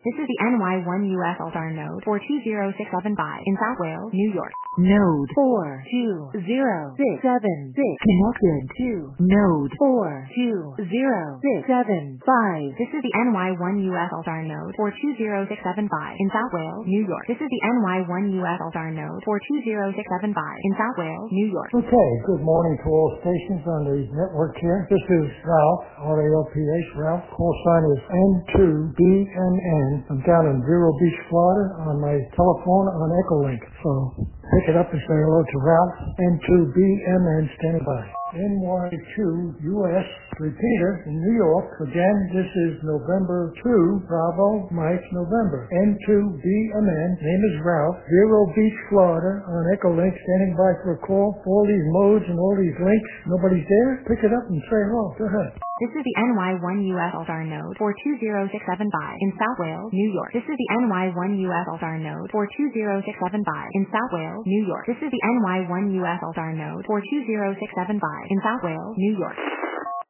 This is the NY1US Altar node 42067 by in South Wales, New York. Node 42067 connected to node 42067. This is the NY1US Altar node 42067 by in South Wales, New York. This is the NY1US Altar node 42067 by in South Wales, New York. Okay, good morning to all stations on the network here. This is Ralph, R-A-L-P-H, Ralph. Call sign is N2BMN. I'm down in Vero Beach, Florida on my telephone on Echolink. So pick it up and say hello to Ralph. N2BMN standing by. NY2US repeater in New York. Again, this is November 2, Bravo, Mike, November. N2BMN, name is Ralph, Vero Beach, Florida, on Echolink, standing by for a call. All these modes and all these links, nobody's there? Pick it up and say hello. Go ahead. This is the NY1US Altar node 42067 by in South Wales, New York. This is the NY1US Altar node 42067 by in South Wales, New York. This is the NY1US Altar node 42067 by in South Wales, New York.